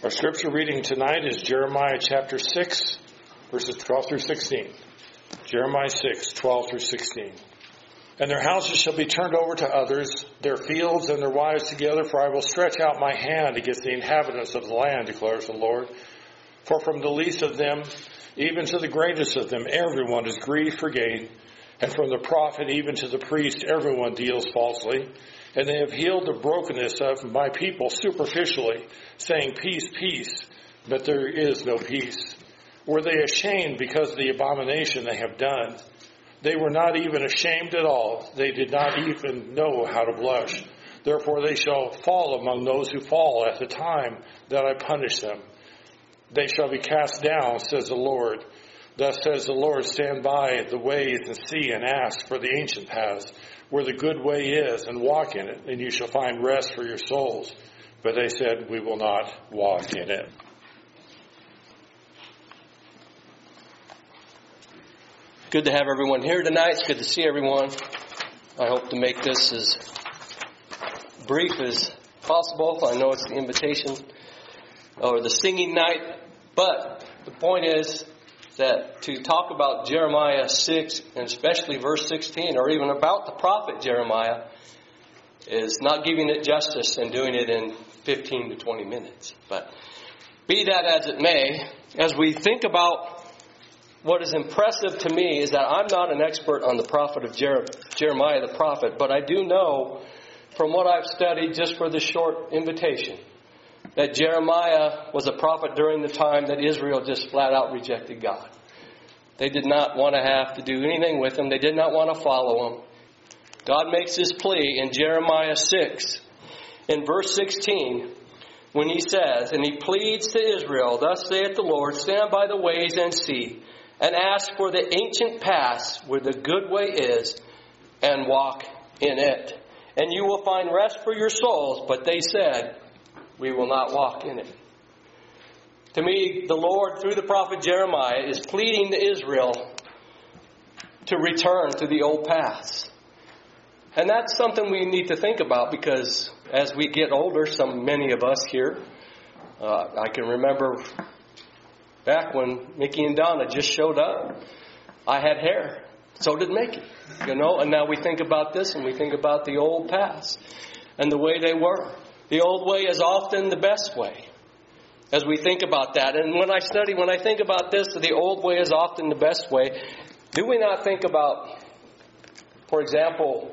Our scripture reading tonight is Jeremiah chapter 6, verses 12 through 16. Jeremiah 6, 12 through 16. And their houses shall be turned over to others, their fields and their wives together, for I will stretch out my hand against the inhabitants of the land, declares the Lord. For from the least of them, even to the greatest of them, everyone is greedy for gain. And from the prophet even to the priest, everyone deals falsely. And they have healed the brokenness of my people superficially, saying, peace, peace, but there is no peace. Were they ashamed because of the abomination they have done? They were not even ashamed at all. They did not even know how to blush. Therefore they shall fall among those who fall at the time that I punish them. They shall be cast down, says the Lord. Thus says the Lord, stand by the ways and see and ask for the ancient paths, where the good way is, and walk in it, and you shall find rest for your souls. But they said, we will not walk in it. Good to have everyone here tonight. It's good to see everyone. I hope to make this as brief as possible. I know it's the invitation or the singing night, but the point is that to talk about Jeremiah 6, and especially verse 16, or even about the prophet Jeremiah, is not giving it justice and doing it in 15 to 20 minutes. But be that as it may, as we think about what is impressive to me is that I'm not an expert on the prophet of Jeremiah the prophet, but I do know from what I've studied just for this short invitation that Jeremiah was a prophet during the time that Israel just flat out rejected God. They did not want to have to do anything with him. They did not want to follow him. God makes his plea in Jeremiah 6, in verse 16, when he says, and he pleads to Israel, thus saith the Lord, stand by the ways and see, and ask for the ancient paths where the good way is, and walk in it. And you will find rest for your souls. But they said, we will not walk in it. To me, the Lord, through the prophet Jeremiah, is pleading to Israel to return to the old paths. And that's something we need to think about, because as we get older, many of us here, I can remember back when Mickey and Donna just showed up, I had hair. So did Mickey, and now we think about this and we think about the old paths and the way they were. The old way is often the best way, as we think about that. And when I think about this, the old way is often the best way, do we not think about, for example,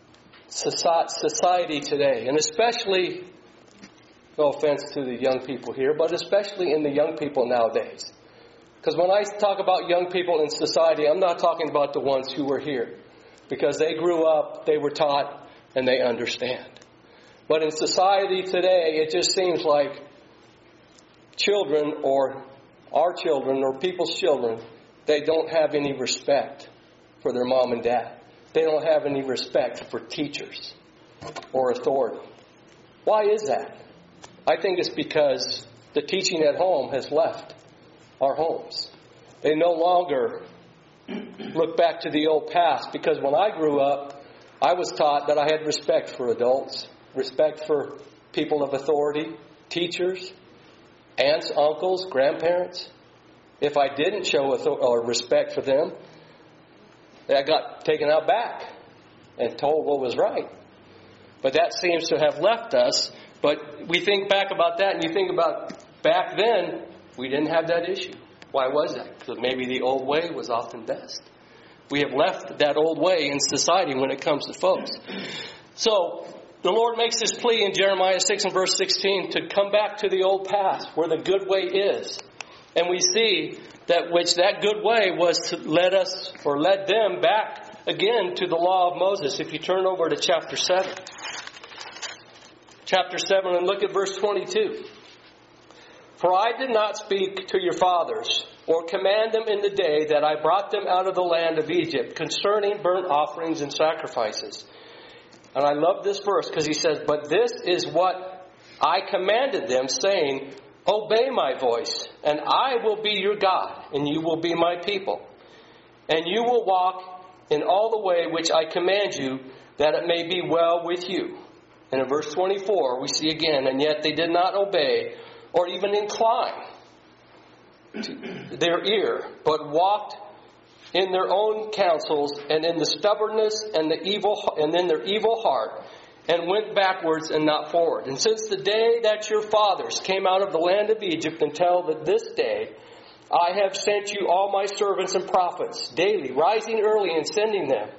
society today, and especially, no offense to the young people here, but especially in the young people nowadays. Because when I talk about young people in society, I'm not talking about the ones who were here, because they grew up, they were taught, and they understand. But in society today, it just seems like children, or our children, or people's children, they don't have any respect for their mom and dad. They don't have any respect for teachers or authority. Why is that? I think it's because the teaching at home has left our homes. They no longer look back to the old past, because when I grew up, I was taught that I had respect for adults, respect for people of authority, teachers, aunts, uncles, grandparents. If I didn't show respect for them, I got taken out back and told what was right. But that seems to have left us. But we think back about that, and you think about back then, we didn't have that issue. Why was that? Because maybe the old way was often best. We have left that old way in society when it comes to folks. So the Lord makes this plea in Jeremiah 6 and verse 16 to come back to the old path where the good way is. And we see that good way was to lead them back again to the law of Moses. If you turn over to chapter 7. Chapter 7, and look at verse 22. For I did not speak to your fathers, or command them in the day that I brought them out of the land of Egypt, concerning burnt offerings and sacrifices. And I love this verse, because he says, but this is what I commanded them, saying, obey my voice, and I will be your God, and you will be my people. And you will walk in all the way which I command you, that it may be well with you. And in verse 24, we see again, and yet they did not obey or even incline their ear, but walked in their own counsels and in the stubbornness and in their evil heart, and went backwards and not forward. And since the day that your fathers came out of the land of Egypt until this day, I have sent you all my servants and prophets daily, rising early and sending them.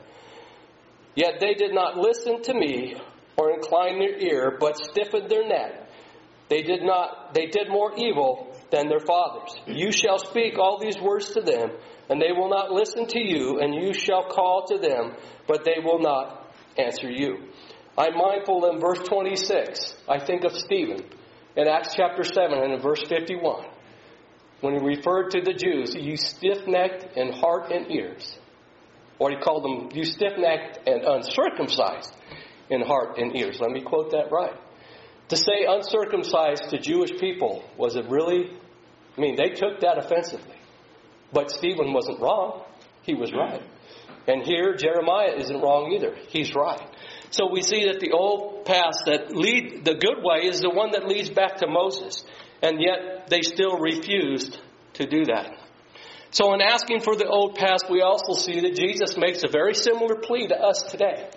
Yet they did not listen to me or incline their ear, but stiffened their neck. They did more evil than their fathers. You shall speak all these words to them, and they will not listen to you, and you shall call to them, but they will not answer you. I'm mindful in verse 26, I think of Stephen in Acts chapter 7 and in verse 51, when he referred to the Jews, you stiff-necked in heart and ears. Or he called them, you stiff-necked and uncircumcised in heart and ears. Let me quote that right. To say uncircumcised to Jewish people, was it really? They took that offensively. But Stephen wasn't wrong. He was right. And here, Jeremiah isn't wrong either. He's right. So we see that the old path the good way is the one that leads back to Moses. And yet, they still refused to do that. So in asking for the old past, we also see that Jesus makes a very similar plea to us today.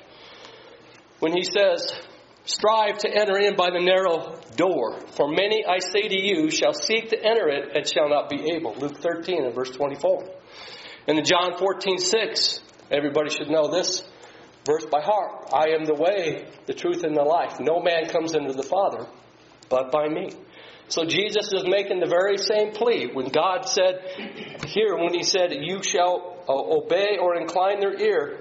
When he says, strive to enter in by the narrow door. For many, I say to you, shall seek to enter it and shall not be able. Luke 13 and verse 24. And in John 14:6, everybody should know this verse by heart. I am the way, the truth, and the life. No man comes into the Father but by me. So Jesus is making the very same plea. When God said here, when he said, you shall obey or incline their ear,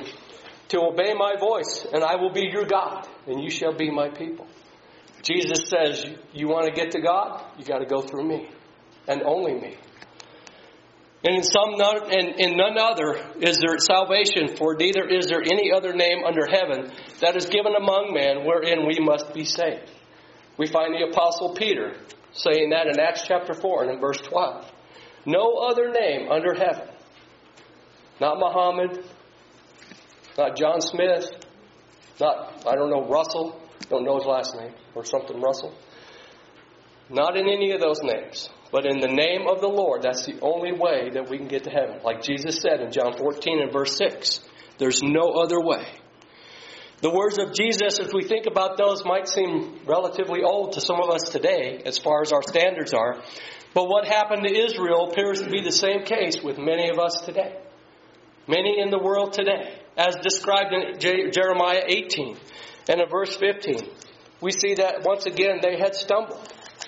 to obey my voice, and I will be your God, and you shall be my people. Jesus says, you want to get to God? You got to go through me, and only me. And in none other is there salvation, for neither is there any other name under heaven that is given among men wherein we must be saved. We find the Apostle Peter saying that in Acts chapter 4 and in verse 12. No other name under heaven. Not Muhammad. Not John Smith. Not, Russell. Don't know his last name. Or something Russell. Not in any of those names. But in the name of the Lord. That's the only way that we can get to heaven. Like Jesus said in John 14 and verse 6. There's no other way. The words of Jesus, if we think about those, might seem relatively old to some of us today, as far as our standards are. But what happened to Israel appears to be the same case with many of us today. Many in the world today. As described in Jeremiah 18 and in verse 15. We see that once again they had stumbled.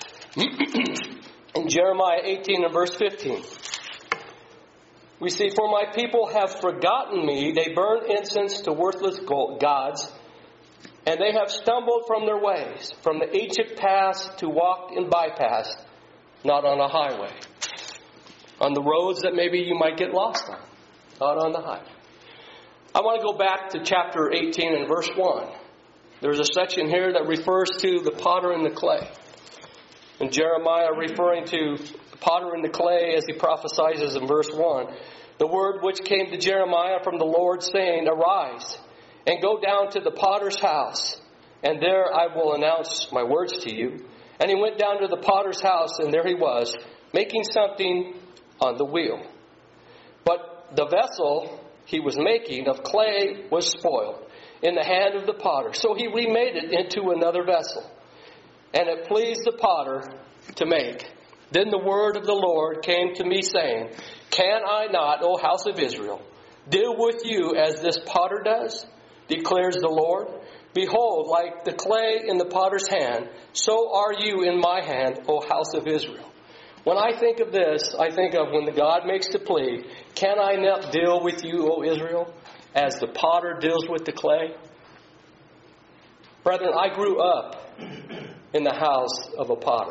In Jeremiah 18 and verse 15. We see, for my people have forgotten me, they burn incense to worthless gods, and they have stumbled from their ways, from the ancient paths to walk in bypass, not on a highway. On the roads that maybe you might get lost on, not on the highway. I want to go back to chapter 18 and verse 1. There's a section here that refers to the potter and the clay. And Jeremiah referring to the potter and the clay as he prophesies in verse 1. The word which came to Jeremiah from the Lord saying, arise and go down to the potter's house, and there I will announce my words to you. And he went down to the potter's house, and there he was, making something on the wheel. But the vessel he was making of clay was spoiled in the hand of the potter. So he remade it into another vessel. And it pleased the potter to make. Then the word of the Lord came to me, saying, can I not, O house of Israel, deal with you as this potter does? Declares the Lord. Behold, like the clay in the potter's hand, so are you in my hand, O house of Israel. When I think of this, I think of when the God makes the plea, can I not deal with you, O Israel, as the potter deals with the clay? Brethren, I grew up in the house of a potter.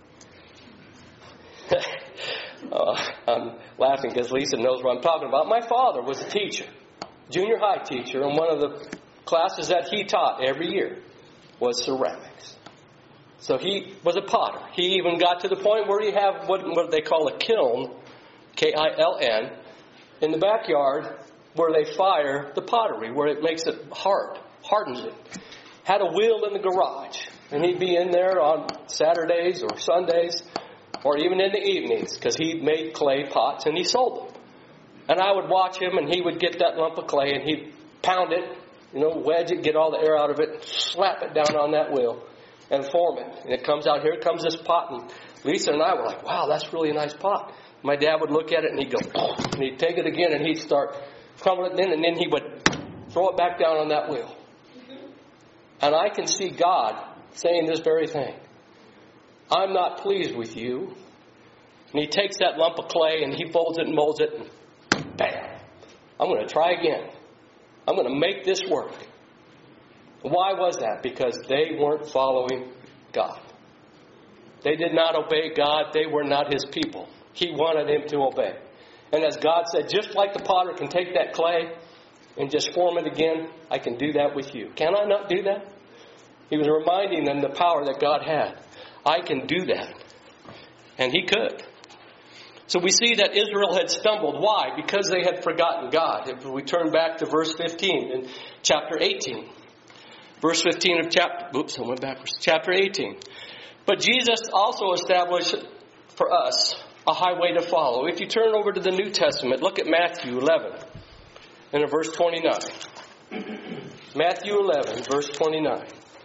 I'm laughing because Lisa knows what I'm talking about. My father was a teacher, junior high teacher, and one of the classes that he taught every year was ceramics. So he was a potter. He even got to the point where he had what they call a kiln, K-I-L-N, in the backyard where they fire the pottery, where it makes it hard, hardens it. Had a wheel in the garage. And he'd be in there on Saturdays or Sundays or even in the evenings because he made clay pots and he sold them. And I would watch him, and he would get that lump of clay and he'd pound it, wedge it, get all the air out of it, slap it down on that wheel and form it. And it comes out, here comes this pot. And Lisa and I were like, wow, that's really a nice pot. My dad would look at it and he'd go, oh, and he'd take it again and he'd start crumbling it in, and then he would throw it back down on that wheel. And I can see God saying this very thing. I'm not pleased with you. And he takes that lump of clay and he folds it and molds it, and bam, I'm going to try again. I'm going to make this work. Why was that? Because they weren't following God. They did not obey God. They were not his people. He wanted them to obey. And as God said, just like the potter can take that clay and just form it again, I can do that with you. Can I not do that? He was reminding them the power that God had. I can do that. And he could. So we see that Israel had stumbled. Why? Because they had forgotten God. If we turn back to verse 15 in chapter 18. Verse 15 of chapter 18. But Jesus also established for us a highway to follow. If you turn over to the New Testament, look at Matthew 11 and verse 29. Matthew 11, verse 29.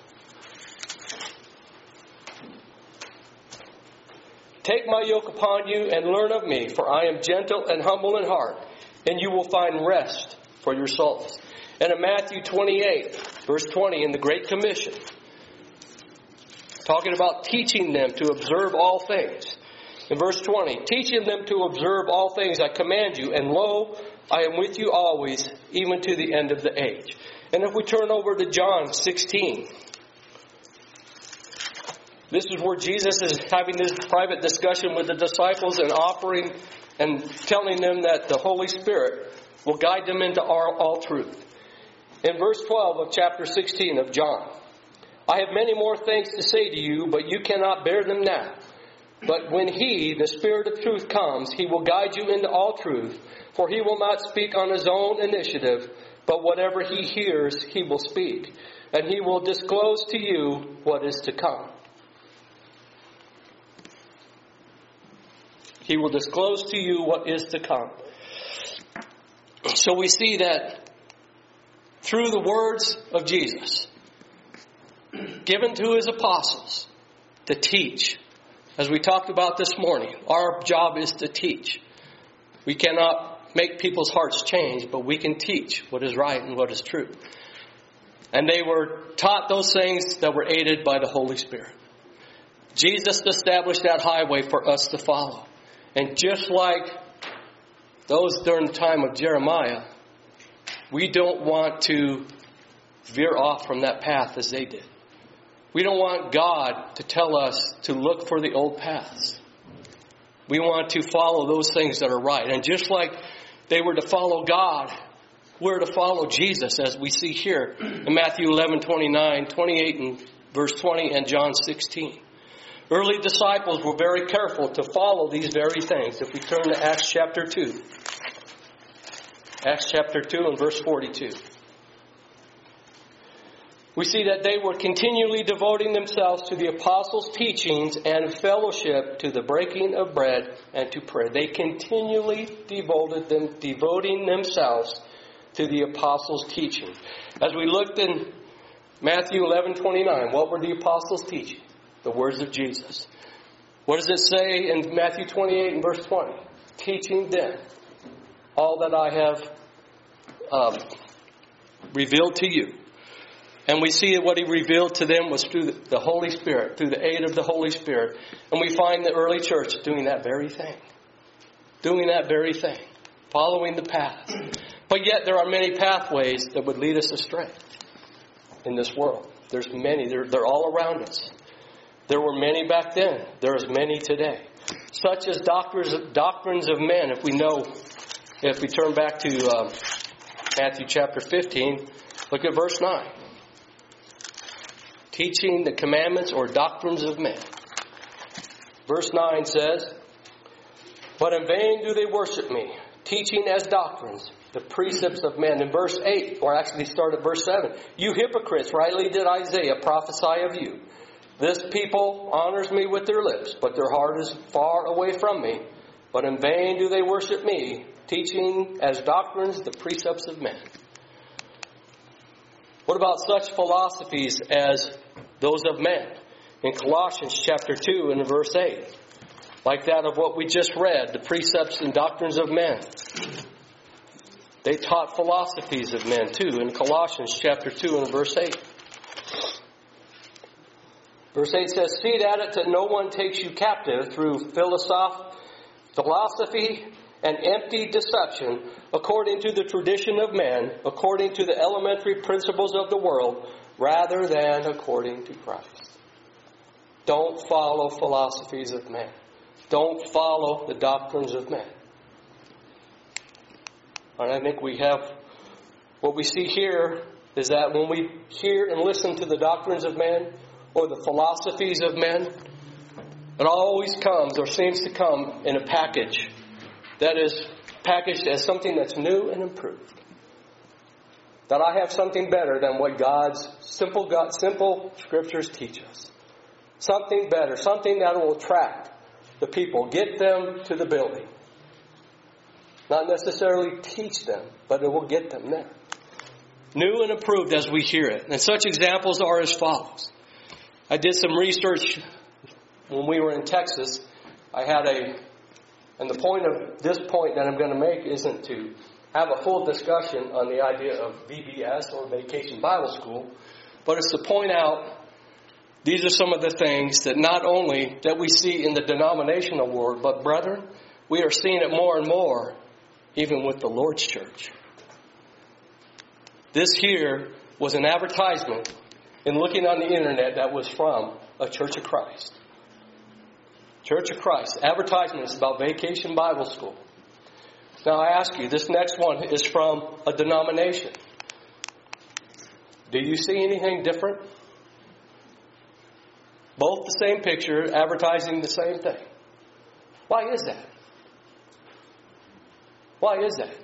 Take my yoke upon you and learn of me, for I am gentle and humble in heart, and you will find rest for your souls. And in Matthew 28, verse 20, in the Great Commission, talking about teaching them to observe all things. In verse 20, teaching them to observe all things I command you, and lo, I am with you always, even to the end of the age. And if we turn over to John 16, this is where Jesus is having this private discussion with the disciples and offering and telling them that the Holy Spirit will guide them into all truth. In verse 12 of chapter 16 of John, I have many more things to say to you, but you cannot bear them now. But when He, the Spirit of truth, comes, He will guide you into all truth, for He will not speak on His own initiative, but whatever He hears, He will speak, and He will disclose to you what is to come. He will disclose to you what is to come. So we see that through the words of Jesus, given to His apostles to teach, as we talked about this morning, our job is to teach. We cannot make people's hearts change, but we can teach what is right and what is true. And they were taught those things that were aided by the Holy Spirit. Jesus established that highway for us to follow. And just like those during the time of Jeremiah, we don't want to veer off from that path as they did. We don't want God to tell us to look for the old paths. We want to follow those things that are right. And just like they were to follow God, we're to follow Jesus, as we see here in Matthew 11, 29, 28, and verse 20, and John 16. Early disciples were very careful to follow these very things. If we turn to Acts chapter 2. Acts chapter 2 and verse 42. We see that they were continually devoting themselves to the apostles' teachings and fellowship, to the breaking of bread and to prayer. They continually devoting themselves to the apostles' teaching. As we looked in Matthew 11:29, what were the apostles teaching? The words of Jesus. What does it say in Matthew 28 and verse 20? Teaching them all that I have revealed to you. And we see what He revealed to them was through the Holy Spirit, through the aid of the Holy Spirit. And we find the early church doing that very thing. Doing that very thing. Following the path. But yet there are many pathways that would lead us astray in this world. There's many. They're all around us. There were many back then. There is many today. Such as doctrines of men. If we turn back to Matthew chapter 15, look at verse 9. Teaching the commandments or doctrines of men. Verse 9 says, but in vain do they worship me, teaching as doctrines the precepts of men. In verse 8, or actually start at verse 7, you hypocrites, rightly did Isaiah prophesy of you. This people honors me with their lips, but their heart is far away from me. But in vain do they worship me, teaching as doctrines the precepts of men. What about such philosophies as those of men? In Colossians chapter 2 and verse 8, like that of what we just read, the precepts and doctrines of men. They taught philosophies of men too in Colossians chapter 2 and verse 8. Verse 8 says, "See at it that no one takes you captive through philosophy and empty deception, according to the tradition of men, according to the elementary principles of the world, rather than according to Christ." Don't follow philosophies of men. Don't follow the doctrines of men. And I think what we see here is that when we hear and listen to the doctrines of men or the philosophies of men, it always comes or seems to come in a package that is packaged as something that's new and improved. That I have something better than what God's simple scriptures teach us. Something better, something that will attract the people, get them to the building. Not necessarily teach them, but it will get them there. New and improved as we hear it. And such examples are as follows. I did some research when we were in Texas. And the point of this point that I'm going to make isn't to have a full discussion on the idea of VBS or Vacation Bible School, but it's to point out these are some of the things that not only that we see in the denominational world, but brethren, we are seeing it more and more even with the Lord's church. This here was an advertisement in looking on the internet that was from a Church of Christ. Church of Christ. Advertisements about Vacation Bible School. Now I ask you, this next one is from a denomination. Do you see anything different? Both the same picture, advertising the same thing. Why is that? Why is that?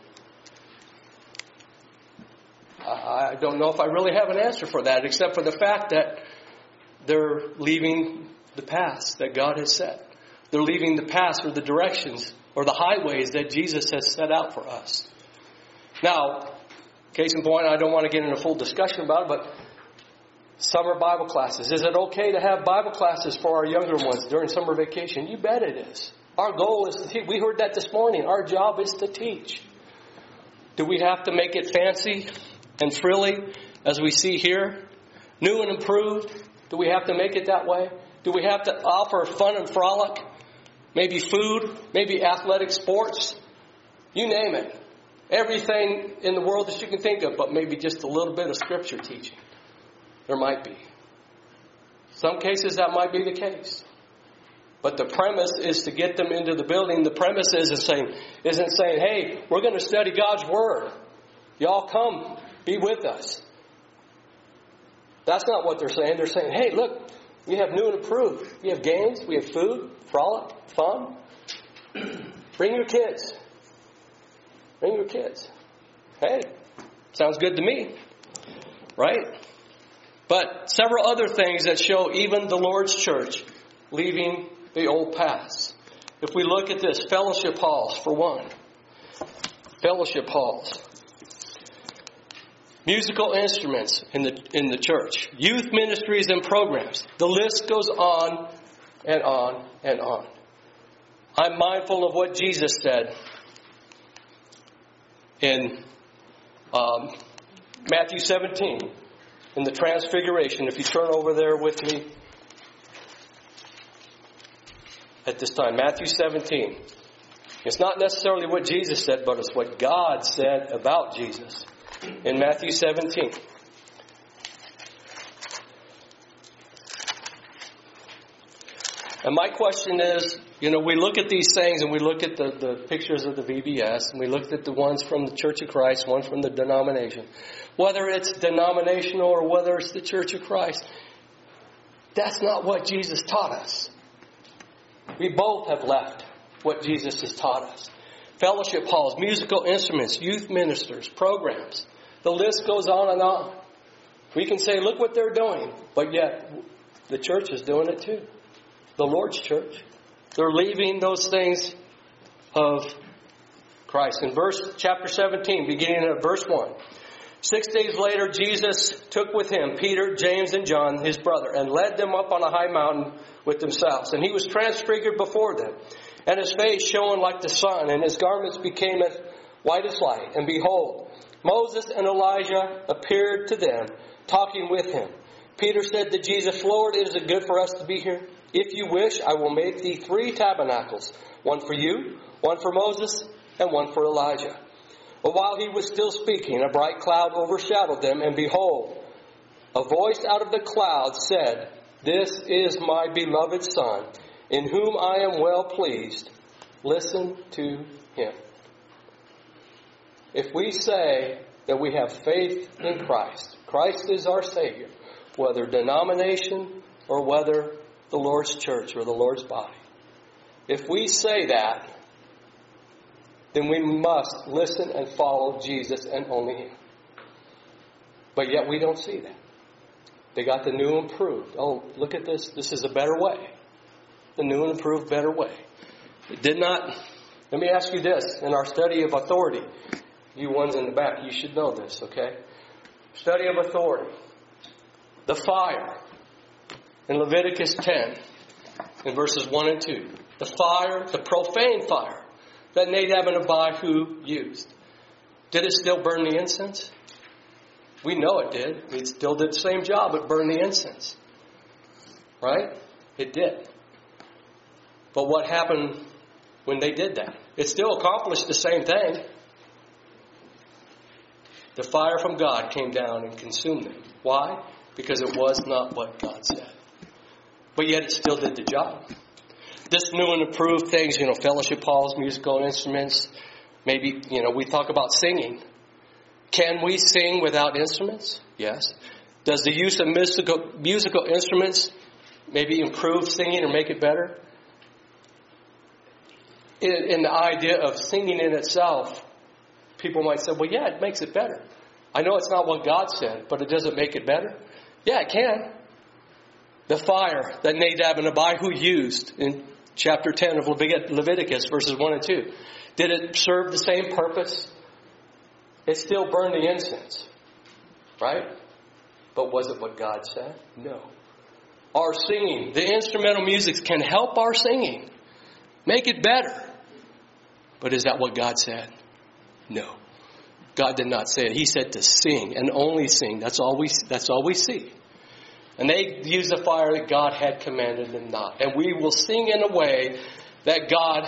I don't know if I really have an answer for that, except for the fact that they're leaving the paths that God has set. They're leaving the paths or the directions or the highways that Jesus has set out for us. Now, case in point, I don't want to get into a full discussion about it, but summer Bible classes. Is it okay to have Bible classes for our younger ones during summer vacation? You bet it is. Our goal is to teach. We heard that this morning. Our job is to teach. Do we have to make it fancy and frilly as we see here? New and improved? Do we have to make it that way? Do we have to offer fun and frolic? Maybe food? Maybe athletic sports? You name it. Everything in the world that you can think of, but maybe just a little bit of scripture teaching. There might be. Some cases that might be the case. But the premise is to get them into the building. The premise isn't saying, hey, we're going to study God's Word. Y'all come, be with us. That's not what they're saying. They're saying, hey, look, we have new and improved. We have games, we have food, frolic, fun. Bring your kids. Bring your kids. Hey, sounds good to me. Right? But several other things that show even the Lord's church leaving the old paths. If we look at this, fellowship halls, for one. Fellowship halls. Musical instruments in the church. Youth ministries and programs. The list goes on and on and on. I'm mindful of what Jesus said in Matthew 17. In the Transfiguration. If you turn over there with me at this time. Matthew 17. It's not necessarily what Jesus said, but it's what God said about Jesus. In Matthew 17. And my question is, we look at these things and we look at the pictures of the VBS and we look at the ones from the Church of Christ, one from the denomination. Whether it's denominational or whether it's the Church of Christ, that's not what Jesus taught us. We both have left what Jesus has taught us. Fellowship halls, musical instruments, youth ministers, programs. The list goes on and on. We can say, look what they're doing, but yet The church is doing it too. The Lord's church. They're leaving those things of Christ. In chapter 17, beginning at verse 1. 6 days later, Jesus took with him Peter, James, and John, his brother, and led them up on a high mountain with themselves. And he was transfigured before them, and his face shone like the sun, and his garments became as white as light. And behold, Moses and Elijah appeared to them, talking with him. Peter said to Jesus, Lord, is it good for us to be here? If you wish, I will make thee 3 tabernacles, one for you, one for Moses, and one for Elijah. But while he was still speaking, a bright cloud overshadowed them, and behold, a voice out of the cloud said, This is my beloved Son, in whom I am well pleased. Listen to him. If we say that we have faith in Christ, Christ is our Savior, whether denomination or whether the Lord's church or the Lord's body. If we say that, then we must listen and follow Jesus and only him. But yet we don't see that. They got the new and improved. Oh, look at this. This is a better way. The new and improved better way. It did not. Let me ask you this. In our study of authority, you ones in the back, you should know this, okay? Study of authority. The fire in Leviticus 10 in verses 1 and 2. The fire, the profane fire that Nadab and Abihu used. Did it still burn the incense? We know it did. It still did the same job. It burned the incense. Right? It did. But what happened when they did that? It still accomplished the same thing. The fire from God came down and consumed them. Why? Because it was not what God said. But yet it still did the job. This new and improved things, fellowship halls, musical instruments. Maybe, we talk about singing. Can we sing without instruments? Yes. Does the use of musical instruments maybe improve singing or make it better? In the idea of singing in itself, people might say, well, yeah, it makes it better. I know it's not what God said, but it doesn't make it better. Yeah, it can. The fire that Nadab and Abihu used in chapter 10 of Leviticus, verses 1 and 2. Did it serve the same purpose? It still burned the incense. Right? But was it what God said? No. Our singing, the instrumental music can help our singing. Make it better. But is that what God said? No. God did not say it. He said to sing and only sing. That's all we see. And they used the fire that God had commanded them not. And we will sing in a way that God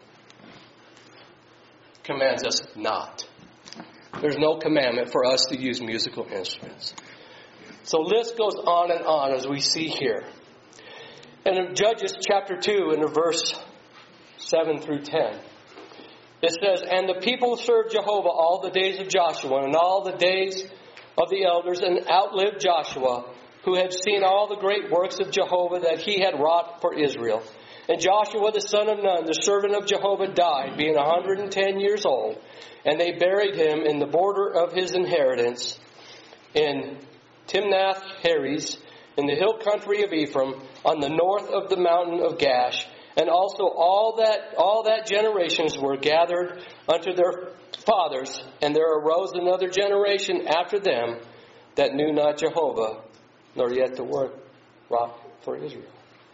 commands us not. There's no commandment for us to use musical instruments. So list goes on and on as we see here. And in Judges chapter 2 in verse 7 through 10. It says, And the people served Jehovah all the days of Joshua and all the days of the elders, and outlived Joshua, who had seen all the great works of Jehovah that he had wrought for Israel. And Joshua the son of Nun, the servant of Jehovah, died, being 110 years old. And they buried him in the border of his inheritance in Timnath-Heres, in the hill country of Ephraim, on the north of the mountain of Gash. And also all that generations were gathered unto their fathers, and there arose another generation after them that knew not Jehovah, nor yet the work wrought for Israel.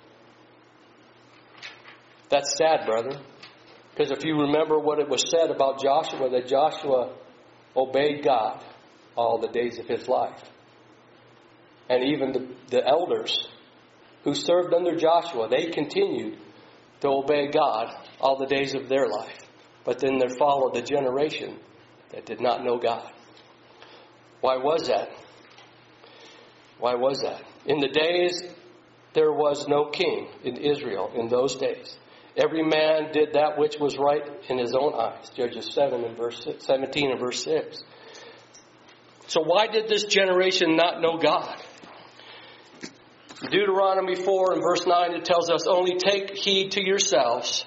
That's sad, brother. Because if you remember what it was said about Joshua, that Joshua obeyed God all the days of his life. And even the elders who served under Joshua, they continued to obey God all the days of their life. But then there followed a generation that did not know God. Why was that? Why was that? In the days, there was no king in Israel in those days. Every man did that which was right in his own eyes. Judges 7 and verse 17 and verse 6. So why did this generation not know God? Deuteronomy 4 and verse 9, it tells us, Only take heed to yourselves.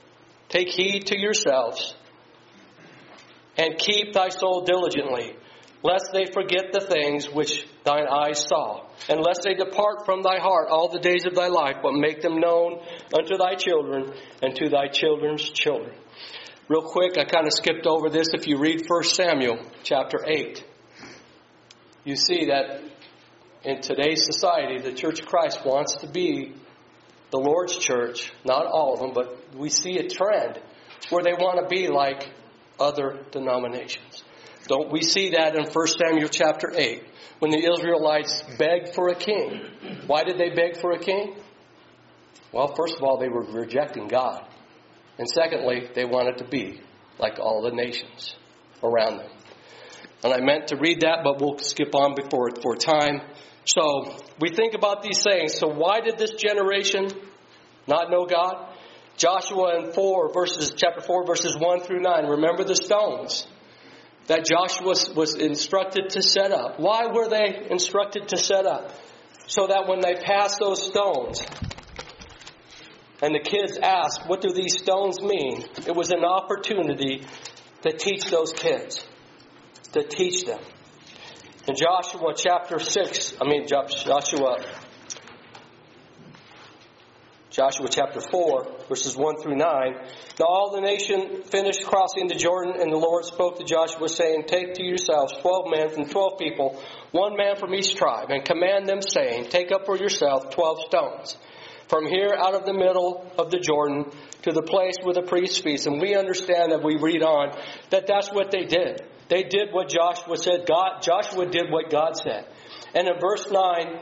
Take heed to yourselves. And keep thy soul diligently. lest they forget the things which thine eyes saw, and lest they depart from thy heart all the days of thy life, but make them known unto thy children and to thy children's children. Real quick, I kind of skipped over this. If you read 1 Samuel chapter 8, you see that in today's society, the Church of Christ wants to be the Lord's church. Not all of them, but we see a trend where they want to be like other denominations. Don't we see that in 1 Samuel chapter 8 when the Israelites begged for a king? Why did they beg for a king? Well, first of all, they were rejecting God. And secondly, they wanted to be like all the nations around them. And I meant to read that, but we'll skip on for time. So we think about these things. So why did this generation not know God? Joshua in chapter 4, verses 1 through 9. Remember the stones that Joshua was instructed to set up. Why were they instructed to set up? So that when they passed those stones, and the kids asked, what do these stones mean? It was an opportunity to teach those kids. To teach them. In Joshua chapter 6, Joshua chapter 4, verses 1 through 9. Now all the nation finished crossing the Jordan, and the Lord spoke to Joshua, saying, take to yourselves 12 men from 12 people, one man from each tribe, and command them, saying, take up for yourself 12 stones, from here out of the middle of the Jordan to the place where the priest feasts. And we understand that we read on that that's what they did. They did what Joshua said. Joshua did what God said. And in verse 9,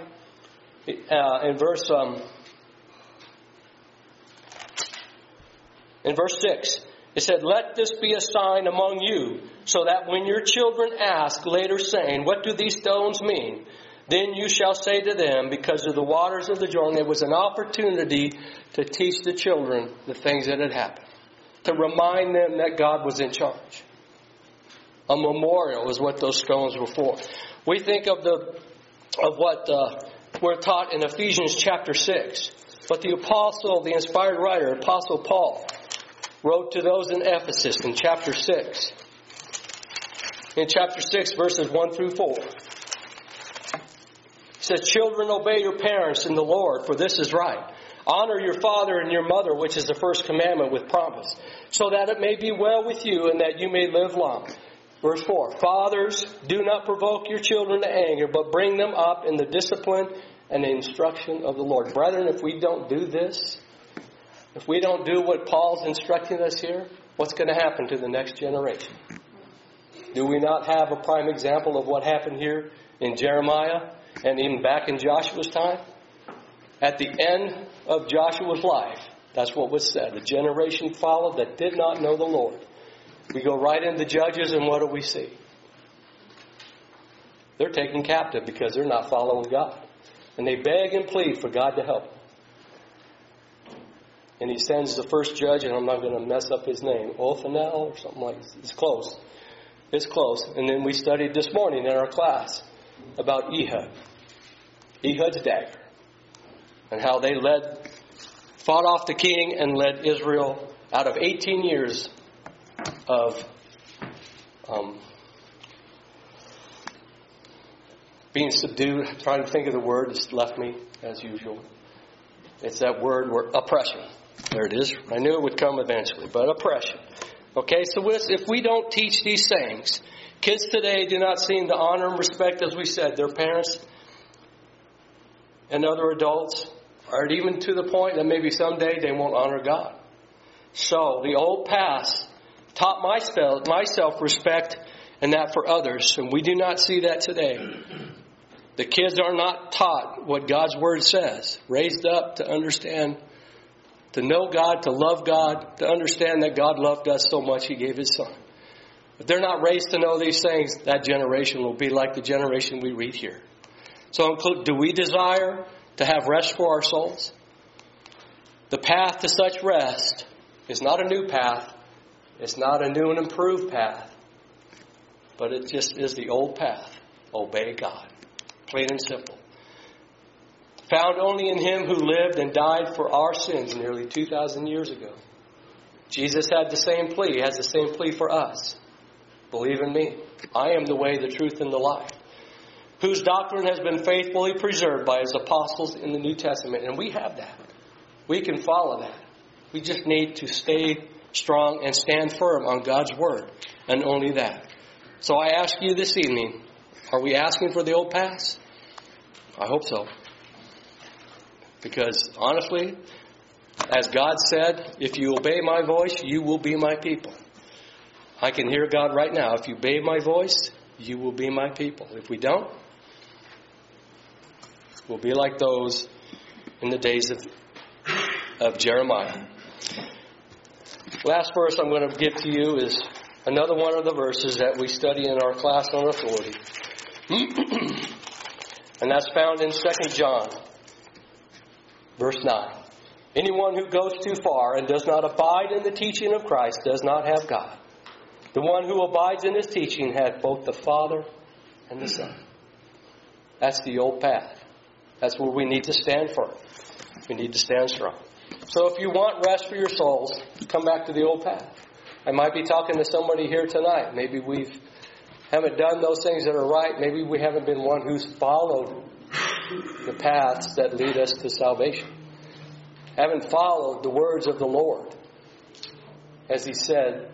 in verse 6, it said, let this be a sign among you, so that when your children ask later, saying, what do these stones mean? Then you shall say to them, because of the waters of the Jordan. It was an opportunity to teach the children the things that had happened, to remind them that God was in charge. A memorial is what those stones were for. We think of what we're taught in Ephesians chapter 6. But the inspired writer, Apostle Paul, wrote to those in Ephesus in chapter 6. In chapter 6, verses 1 through 4. It says, children, obey your parents in the Lord, for this is right. Honor your father and your mother, which is the first commandment with promise, so that it may be well with you and that you may live long. Verse 4, fathers, do not provoke your children to anger, but bring them up in the discipline and the instruction of the Lord. Brethren, if we don't do this, if we don't do what Paul's instructing us here, what's going to happen to the next generation? Do we not have a prime example of what happened here in Jeremiah and even back in Joshua's time? At the end of Joshua's life, that's what was said. A generation followed that did not know the Lord. We go right into Judges, and what do we see? They're taken captive because they're not following God. And they beg and plead for God to help them. And he sends the first judge, and I'm not going to mess up his name, Othniel or something like that. It's close. It's close. And then we studied this morning in our class about Ehud. Ehud's dagger. And how they fought off the king and led Israel out of 18 years of being subdued. I'm trying to think of the word. It's left me, as usual. It's that word, oppression. There it is. I knew it would come eventually, but oppression. Okay, so if we don't teach these things, kids today do not seem to honor and respect, as we said, their parents and other adults, or even to the point that maybe someday they won't honor God. So the old past taught my self-respect and that for others, and we do not see that today. The kids are not taught what God's Word says, raised up to understand, to know God, to love God, to understand that God loved us so much He gave His Son. If they're not raised to know these things, that generation will be like the generation we read here. So do we desire to have rest for our souls? The path to such rest is not a new path. It's not a new and improved path. But it just is the old path. Obey God. Plain and simple. Found only in Him who lived and died for our sins nearly 2,000 years ago. Jesus had the same plea. He has the same plea for us. Believe in me. I am the way, the truth, and the life. Whose doctrine has been faithfully preserved by His apostles in the New Testament. And we have that. We can follow that. We just need to stay strong and stand firm on God's Word. And only that. So I ask you this evening, are we asking for the old past? I hope so. Because honestly, as God said, if you obey my voice, you will be my people. I can hear God right now. If you obey my voice, you will be my people. If we don't, we'll be like those in the days of Jeremiah. Last verse I'm going to give to you is another one of the verses that we study in our class on authority. And that's found in 2 John, verse 9. Anyone who goes too far and does not abide in the teaching of Christ does not have God. The one who abides in His teaching hath both the Father and the Son. That's the old path. That's where we need to stand firm. We need to stand strong. So if you want rest for your souls, come back to the old path. I might be talking to somebody here tonight. Maybe we haven't done those things that are right. Maybe we haven't been one who's followed the paths that lead us to salvation. Haven't followed the words of the Lord. As He said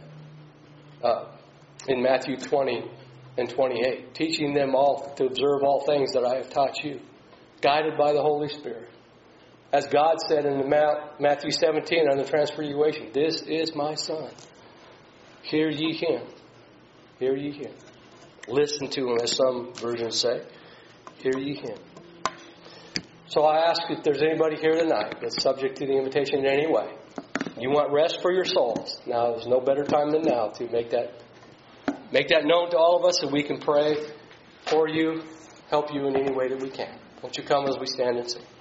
in Matthew 20 and 28. Teaching them all to observe all things that I have taught you. Guided by the Holy Spirit. As God said in Matthew 17 on the Transfiguration. This is my Son. Hear ye Him. Hear ye Him. Listen to Him, as some versions say. Hear ye Him. So I ask if there's anybody here tonight that's subject to the invitation in any way. You want rest for your souls. Now, there's no better time than now to make that known to all of us so we can pray for you, help you in any way that we can. Won't you come as we stand and sing?